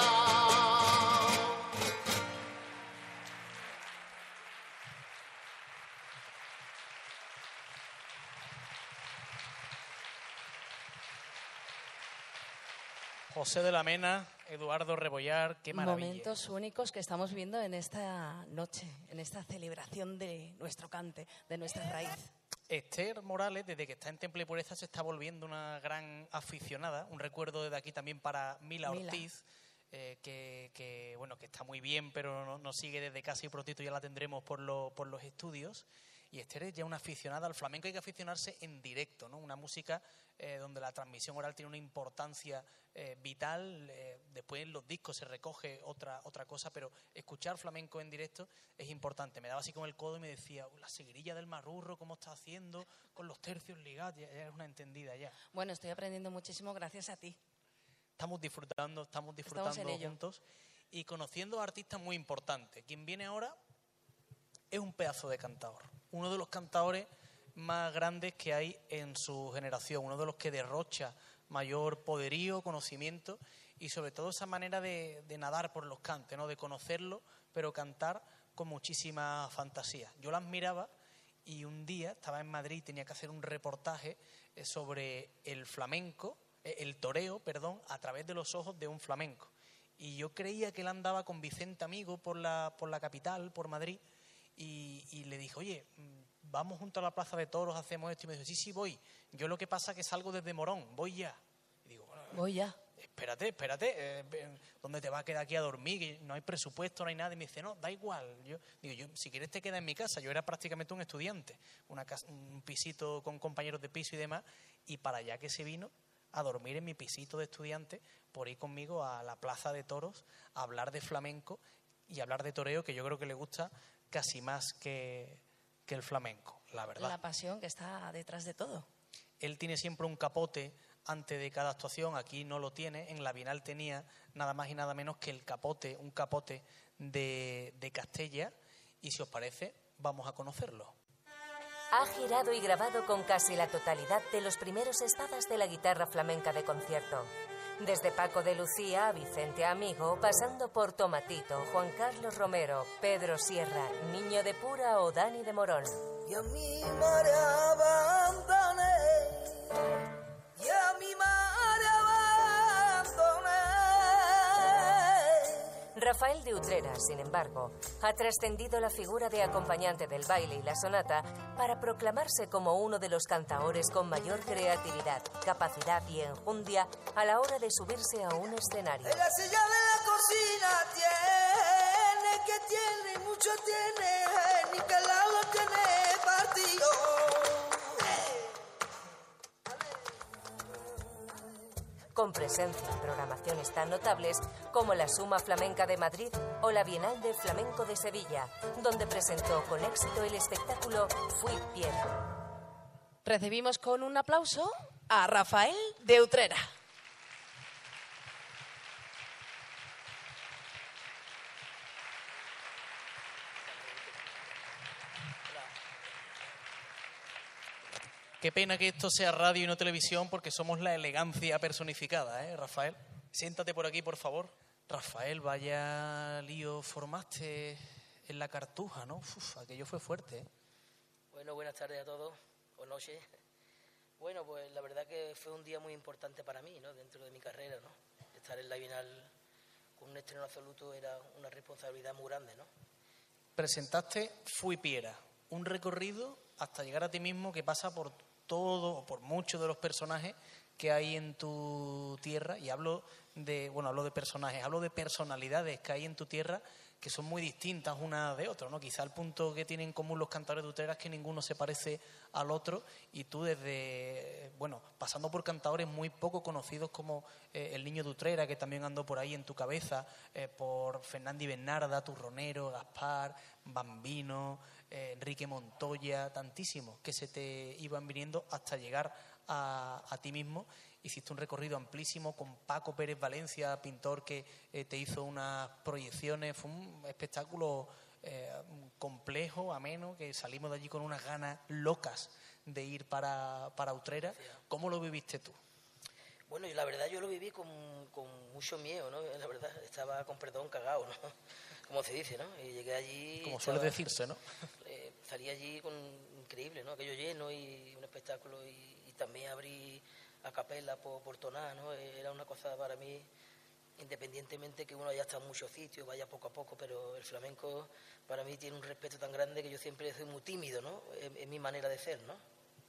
José de la Mena, Eduardo Rebollar, qué maravilla. Momentos únicos que estamos viendo en esta noche, en esta celebración de nuestro cante, de nuestra raíz. Esther Morales, desde que está en Temple y Pureza, se está volviendo una gran aficionada. Un recuerdo desde aquí también para Mila, Mila. Ortiz, eh, que, que, bueno, que está muy bien, pero no- nos sigue desde casa y prontito ya la tendremos por, lo- por los estudios. Y Esther es ya una aficionada al flamenco. Hay que aficionarse en directo, ¿no? Una música eh, donde la transmisión oral tiene una importancia eh, vital. Eh, después en los discos se recoge otra, otra cosa, pero escuchar flamenco en directo es importante. Me daba así con el codo y me decía, "Uh, la seguirilla del marrurro, ¿cómo está haciendo? Con los tercios ligados", ya, ya es una entendida ya. Bueno, estoy aprendiendo muchísimo gracias a ti. Estamos disfrutando, estamos disfrutando Estamos en ello. juntos y conociendo a artistas muy importantes. Quien viene ahora es un pedazo de cantador, uno de los cantadores más grandes que hay en su generación, uno de los que derrocha mayor poderío, conocimiento y sobre todo esa manera de, de nadar por los cantes, ¿no? De conocerlo, pero cantar con muchísima fantasía. Yo las miraba y un día estaba en Madrid y tenía que hacer un reportaje eh, sobre el flamenco, eh, el toreo, perdón, a través de los ojos de un flamenco. Y yo creía que él andaba con Vicente Amigo por la, por la capital, por Madrid, y, y le dije, oye, mm, vamos junto a la Plaza de Toros, hacemos esto. Y me dijo, sí, sí, voy. Yo lo que pasa es que salgo desde Morón, voy ya. Y digo, bueno, Voy ya. espérate, espérate, eh, eh, ¿dónde te vas a quedar aquí a dormir? Que no hay presupuesto, no hay nada. Y me dice, no, da igual. Yo digo, yo, si quieres te quedas en mi casa. Yo era prácticamente un estudiante, una casa, un pisito con compañeros de piso y demás. Y para allá que se vino a dormir en mi pisito de estudiante, por ir conmigo a la Plaza de Toros, a hablar de flamenco y hablar de toreo, que yo creo que le gusta casi más que, que el flamenco, la verdad. La pasión que está detrás de todo. Él tiene siempre un capote antes de cada actuación, aquí no lo tiene, en la Bienal tenía nada más y nada menos que el capote, un capote de, de Castella, y si os parece, vamos a conocerlo. Ha girado y grabado con casi la totalidad de los primeros estados de la guitarra flamenca de concierto. Desde Paco de Lucía a Vicente Amigo, pasando por Tomatito, Juan Carlos Romero, Pedro Sierra, Niño de Pura o Dani de Morón. Y a mi madre abandoné, y a mi madre abandoné. Rafael de Utrera, sin embargo, ha trascendido la figura de acompañante del baile y la sonata para proclamarse como uno de los cantaores con mayor creatividad, capacidad y enjundia a la hora de subirse a un escenario. En la silla de la cocina tiene, que tiene, mucho tiene, ni que la lo tiene partido. Con presencia en programaciones tan notables como la Suma Flamenca de Madrid o la Bienal de Flamenco de Sevilla, donde presentó con éxito el espectáculo Fui Piedra. Recibimos con un aplauso a Rafael de Utrera. Qué pena que esto sea radio y no televisión, porque somos la elegancia personificada, ¿eh, Rafael? Siéntate por aquí, por favor. Rafael, vaya lío formaste en la Cartuja, ¿no? Uf, aquello fue fuerte, ¿eh? Bueno, buenas tardes a todos, o noches. Bueno, pues la verdad que fue un día muy importante para mí, ¿no? Dentro de mi carrera, ¿no? Estar en la Bienal con un estreno absoluto era una responsabilidad muy grande, ¿no? Presentaste Fui Piera, un recorrido hasta llegar a ti mismo que pasa por todo, o por muchos de los personajes que hay en tu tierra, y hablo de, bueno, hablo de personajes, hablo de personalidades que hay en tu tierra que son muy distintas unas de otras, ¿no? Quizá el punto que tienen en común los cantadores de Utrera es que ninguno se parece al otro, y tú desde, bueno, pasando por cantadores muy poco conocidos como eh, el Niño de Utrera, que también andó por ahí en tu cabeza, eh, por Fernandi Bernarda, Turronero, Gaspar, Bambino, eh, Enrique Montoya, tantísimos que se te iban viniendo hasta llegar a, a ti mismo. Hiciste un recorrido amplísimo con Paco Pérez Valencia, pintor que eh, te hizo unas proyecciones. Fue un espectáculo eh, complejo, ameno, que salimos de allí con unas ganas locas de ir para, para Utrera. ¿Cómo lo viviste tú? Bueno, y la verdad yo lo viví con, con mucho miedo, ¿no? La verdad, estaba con perdón cagado, ¿no? Como se dice, ¿no? Y llegué allí... Como suele estaba, decirse, ¿no? Eh, salí allí con increíble, ¿no? Aquello lleno y un espectáculo, y, y también abrí a capela por, por tonar, ¿no? Era una cosa para mí, independientemente que uno haya estado en muchos sitios, vaya poco a poco, pero el flamenco para mí tiene un respeto tan grande que yo siempre soy muy tímido, ¿no? Es, es mi manera de ser, ¿no?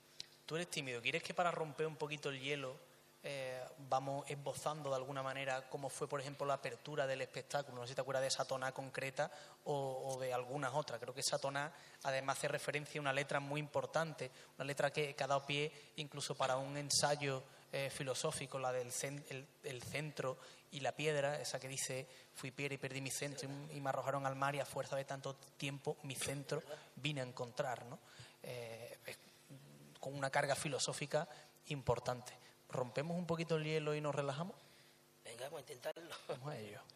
Tú eres tímido. ¿Quieres que para romper un poquito el hielo eh, vamos esbozando de alguna manera cómo fue, por ejemplo, la apertura del espectáculo? No sé si te acuerdas de esa toná concreta o, o de algunas otras. Creo que esa toná además hace referencia a una letra muy importante, una letra que, que ha dado pie incluso para un ensayo eh, filosófico, la del cen, el, el centro y la piedra, esa que dice: fui piedra y perdí mi centro, y, y me arrojaron al mar, y a fuerza de tanto tiempo mi centro vine a encontrar, ¿no? Eh, es, con una carga filosófica importante. ¿Rompemos un poquito el hielo y nos relajamos? Venga, vamos a intentarlo. Vamos a ello.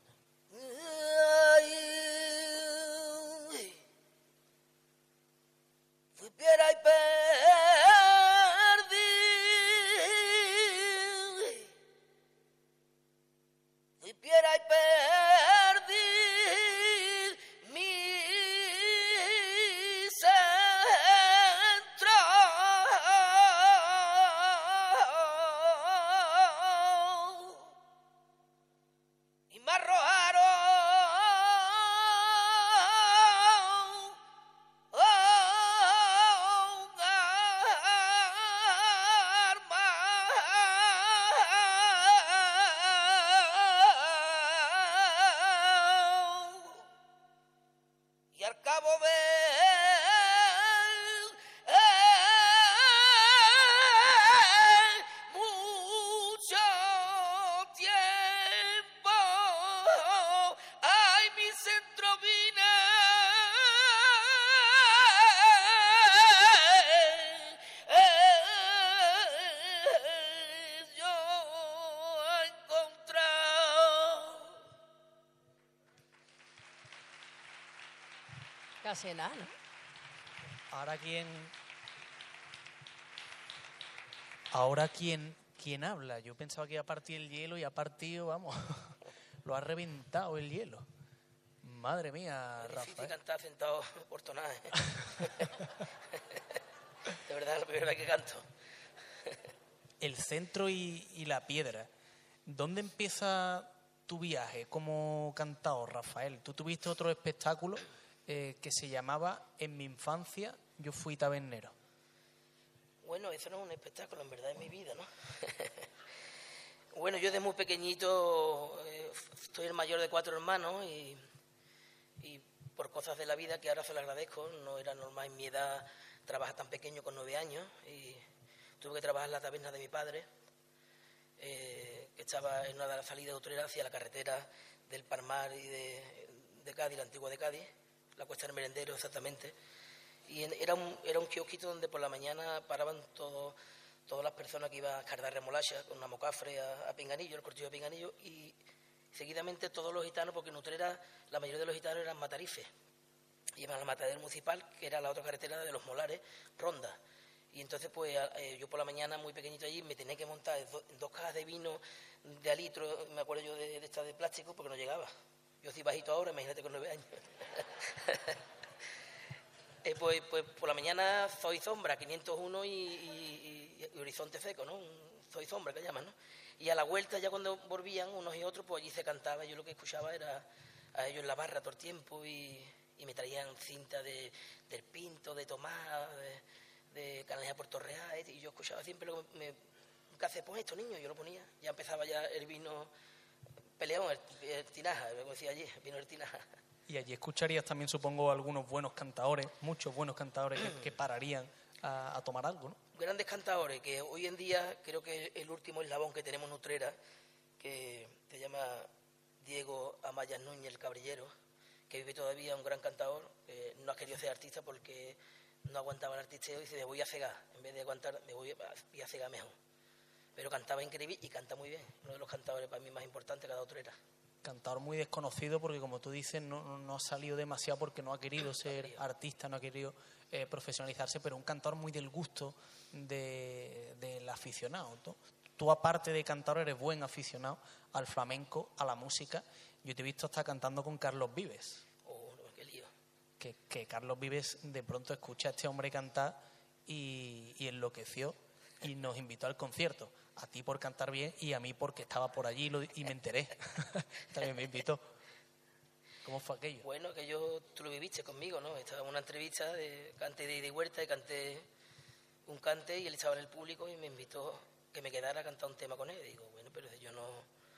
Fui piedra y perdí, fui piedra y perdí mi centro, y me arrojaron y al cabo de mucho tiempo, ay, mi centro vine yo a encontrar. Casi nada, ¿no? Ahora quién... Ahora quién, quién habla. Yo pensaba que iba a partir el hielo y ha partido, vamos, lo ha reventado el hielo. Madre mía, Es difícil Rafael. cantar sentado por tonar, ¿eh? De verdad, es la primera vez que canto. El centro y, y la piedra. ¿Dónde empieza tu viaje como cantador, Rafael? Tú tuviste otro espectáculo eh, que se llamaba En mi infancia yo fui tabernero. Bueno, eso no es un espectáculo, en verdad es mi vida, ¿no? Bueno, yo desde muy pequeñito eh, estoy el mayor de cuatro hermanos y, y por cosas de la vida que ahora se lo agradezco, no era normal en mi edad trabajar tan pequeño con nueve años, y tuve que trabajar en la taberna de mi padre, eh, que estaba en una de las salidas de Utrera hacia la carretera del Palmar y de, de Cádiz, la antigua de Cádiz, la Cuesta del Merendero exactamente. Y en, era, un, era un kiosquito donde por la mañana paraban todo, todas las personas que iban a escardar remolacha con una mocafre a, a Pinganillo, el cortillo de Pinganillo, y seguidamente todos los gitanos, porque en Utrera la mayoría de los gitanos eran matarifes, iban a la matadera municipal, que era la otra carretera de los Molares, Ronda. Y entonces pues eh, yo por la mañana muy pequeñito allí me tenía que montar en do, en dos cajas de vino de a litro, me acuerdo yo de, de esta de plástico porque no llegaba. Yo estoy bajito ahora, imagínate con nueve años. eh, pues, pues por la mañana Soy Sombra, quinientos uno y, y, y, y Horizonte Seco, ¿no? Soy Sombra, que llaman, ¿no? Y a la vuelta, ya cuando volvían unos y otros, pues allí se cantaba. Yo lo que escuchaba era a ellos en la barra todo el tiempo y, y me traían cinta de, del Pinto, de Tomás, de, de Canaleja Puerto Real, y yo escuchaba siempre lo que me... ¿Qué hace? Pues esto, niño, yo lo ponía. Ya empezaba ya el vino peleón, el, el tinaja, como decía allí, el vino del tinaja. Y allí escucharías también, supongo, algunos buenos cantadores, muchos buenos cantadores que, que pararían a, a tomar algo, ¿no? Grandes cantadores, que hoy en día creo que el último eslabón que tenemos en Utrera, que se llama Diego Amaya Núñez, el Cabrillero, que vive todavía, un gran cantador, que no ha querido ser artista porque no aguantaba el artisteo y dice, me voy a cegar, en vez de aguantar, me voy a, voy a cegar mejor. Pero cantaba increíble y canta muy bien, uno de los cantadores para mí más importantes que ha dado Utrera. Cantador muy desconocido porque, como tú dices, no, no, no ha salido demasiado porque no ha querido ser no ha artista, no ha querido eh, profesionalizarse, pero un cantador muy del gusto de, del aficionado, ¿no? Tú, aparte de cantador, eres buen aficionado al flamenco, a la música. Yo te he visto hasta cantando con Carlos Vives. Oh, no, qué lío. Que, que Carlos Vives de pronto escucha a este hombre cantar y, y enloqueció y nos invitó al concierto. A ti por cantar bien y a mí porque estaba por allí y, lo, y me enteré. También me invitó. ¿Cómo fue aquello? Bueno, que yo, tú lo viviste conmigo, ¿no? Estaba en una entrevista, de, canté de ida y vuelta y canté un cante y él estaba en el público y me invitó que me quedara a cantar un tema con él. Y digo, bueno, pero yo no,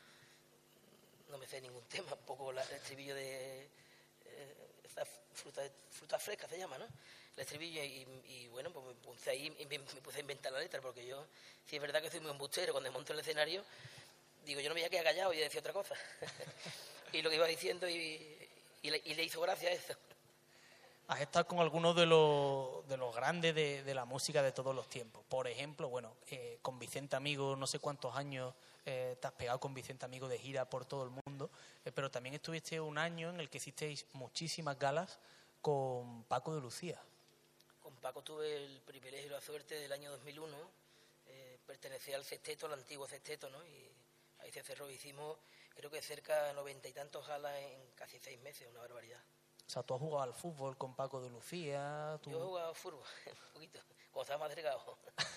no me sé ningún tema, un poco la, el estribillo de eh, esta fruta, fruta fresca se llama, ¿no? El estribillo y, y bueno, pues me puse ahí y me, me puse a inventar la letra porque yo, si es verdad que soy muy embustero, cuando monto el escenario, digo, yo no me voy a quedar callado y decía otra cosa. Y lo que iba diciendo y, y, le, y le hizo gracia a eso. Has estado con algunos de los, de los grandes de, de la música de todos los tiempos. Por ejemplo, bueno, eh, con Vicente Amigo, no sé cuántos años eh, te has pegado con Vicente Amigo de gira por todo el mundo, eh, pero también estuviste un año en el que hicisteis muchísimas galas con Paco de Lucía. Con Paco tuve el privilegio y la suerte del año dos mil uno, eh, pertenecía al sexteto, al antiguo sexteto, ¿no? Y ahí se cerró, hicimos creo que cerca de noventa y tantos galas en casi seis meses, una barbaridad. O sea, tú has jugado al fútbol con Paco de Lucía. Tú... Yo he jugado al fútbol, un poquito, cuando estaba más delgado.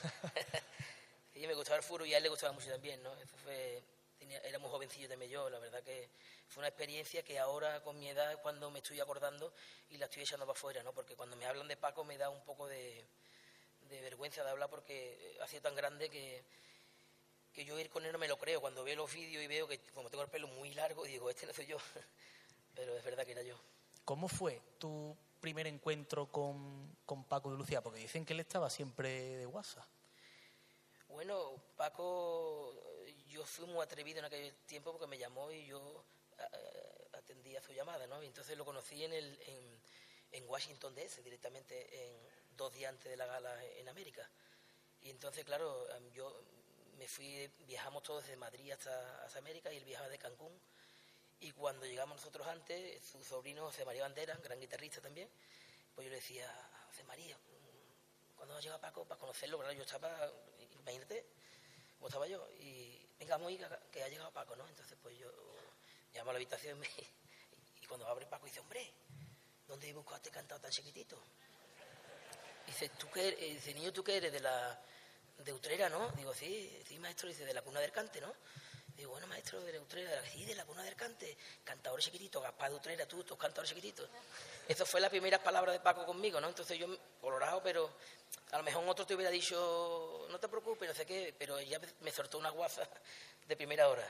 Sí, me gustaba el fútbol y a él le gustaba mucho también, ¿no? Eso fue, tenía, era muy jovencillo también yo, la verdad que fue una experiencia que ahora con mi edad cuando me estoy acordando y la estoy echando para afuera, ¿no? Porque cuando me hablan de Paco me da un poco de, de vergüenza de hablar porque ha sido tan grande que, que yo ir con él no me lo creo. Cuando veo los vídeos y veo que como tengo el pelo muy largo, digo, este no soy yo, pero es verdad que era yo. ¿Cómo fue tu primer encuentro con, con Paco de Lucía? Porque dicen que él estaba siempre de WhatsApp. Bueno, Paco, yo fui muy atrevido en aquel tiempo porque me llamó y yo a, a, atendí a su llamada, ¿no? Y entonces lo conocí en, el, en, en Washington D C directamente, en, dos días antes de la gala en América. Y entonces, claro, yo me fui, viajamos todos desde Madrid hasta, hasta América y él viajaba de Cancún. Y cuando llegamos nosotros antes, su sobrino José María Bandera, gran guitarrista también, pues yo le decía, José María, ¿cuándo va a llegar Paco? Para conocerlo, ¿verdad? Yo estaba, imagínate, cómo estaba yo, y venga, muy que, que ha llegado Paco, ¿no? Entonces, pues yo llamo a la habitación y, y cuando abre Paco dice, hombre, ¿dónde buscaste cantado tan chiquitito? Dice, ¿tú qué eres? Dice, niño, ¿tú qué eres? De la de Utrera, ¿no? Digo, sí, sí, maestro, dice, de la cuna del cante, ¿no? Digo, bueno, maestro, de la Utrera, sí, de la cuna del cante, cantador chiquitito, Gaspar de Utrera, tú, tus cantadores chiquititos. Eso fue la primera palabra de Paco conmigo, ¿no? Entonces yo, colorado, pero a lo mejor otro te hubiera dicho, no te preocupes, no sé qué, pero ella me soltó una guasa de primera hora.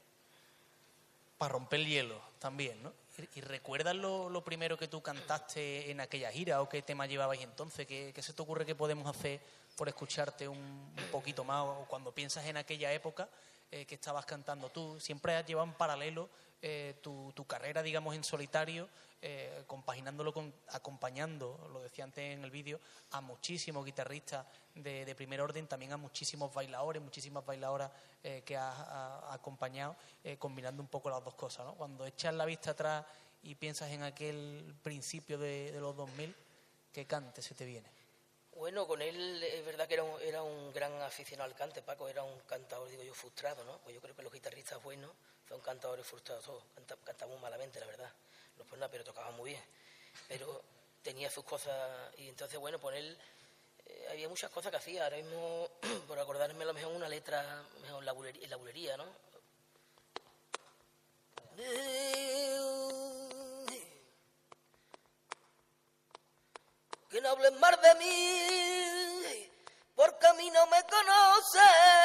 Para romper el hielo también, ¿no? ¿Y, y recuerdas lo, lo primero que tú cantaste en aquella gira o qué tema llevabais entonces? ¿Qué, qué se te ocurre que podemos hacer por escucharte un, un poquito más? O cuando piensas en aquella época eh, que estabas cantando tú, siempre has llevado en paralelo eh, tu, tu carrera, digamos, en solitario, eh, compaginándolo con, acompañando, lo decía antes en el vídeo, a muchísimos guitarristas de, de primer orden, también a muchísimos bailadores, muchísimas bailadoras eh, que has ha, acompañado, eh, combinando un poco las dos cosas, ¿no? Cuando echas la vista atrás y piensas en aquel principio de, de los dos mil, ¿qué cante se te viene? Bueno, con él es verdad que era un, era un gran aficionado al cante, Paco, era un cantador, digo yo, frustrado, ¿no? Pues yo creo que los guitarristas buenos son cantadores frustrados todos, canta, cantaban muy malamente, la verdad, no por nada, pero tocaban muy bien, pero tenía sus cosas, y entonces, bueno, poner, eh, había muchas cosas que hacía, ahora mismo, por acordarme a lo mejor una letra, mejor en la bulería, en la bulería, ¿no? Que no hablen más de mí, porque a mí no me conoces.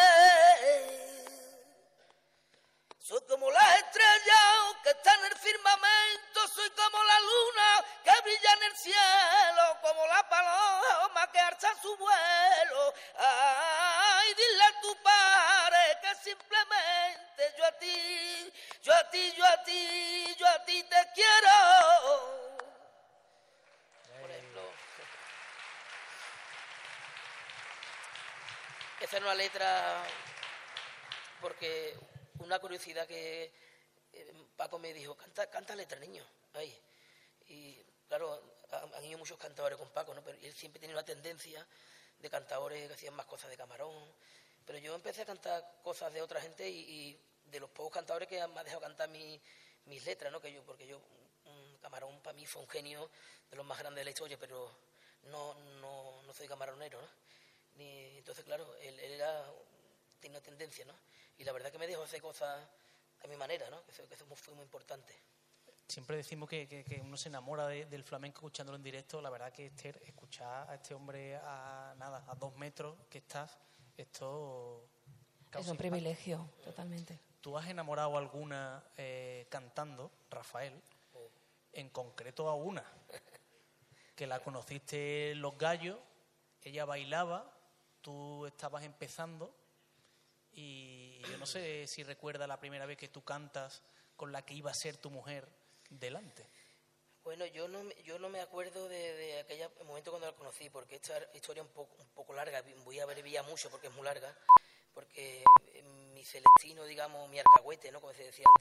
Soy como las estrellas que están en el firmamento, soy como la luna que brilla en el cielo, como la paloma que alza su vuelo. Ay, dile a tu padre que simplemente yo a ti, yo a ti, yo a ti, yo a ti te quiero. Por ejemplo, esa es una letra porque una curiosidad que eh, Paco me dijo, canta, canta letra, niño, ahí. Y claro, han ido muchos cantadores con Paco, ¿no? Pero él siempre tenía una tendencia de cantadores que hacían más cosas de camarón. Pero yo empecé a cantar cosas de otra gente y, y de los pocos cantadores que me ha dejado cantar mi, mis letras, ¿no? Que yo, porque yo, un Camarón para mí fue un genio de los más grandes de la historia, pero no, no, no soy camaronero, ¿no? Ni, entonces, claro, él, él era, tenía una tendencia, ¿no? Y la verdad que me dejó hacer cosas a mi manera, ¿no? Que eso, que eso fue muy importante. Siempre decimos que, que, que uno se enamora de, del flamenco escuchándolo en directo. La verdad que, Esther, escuchar a este hombre a nada, a dos metros que estás, esto... Es un privilegio, totalmente. ¿Tú has enamorado a alguna eh, cantando, Rafael? En concreto a una, que la conociste en Los Gallos, ella bailaba, tú estabas empezando y yo no sé si recuerdas la primera vez que tú cantas con la que iba a ser tu mujer delante. Bueno, yo no, yo no me acuerdo de, de aquel momento cuando la conocí, porque esta historia es un poco, un poco larga, voy a abreviar mucho porque es muy larga, porque mi Celestino, digamos, mi alcahuete, ¿no? Como se decía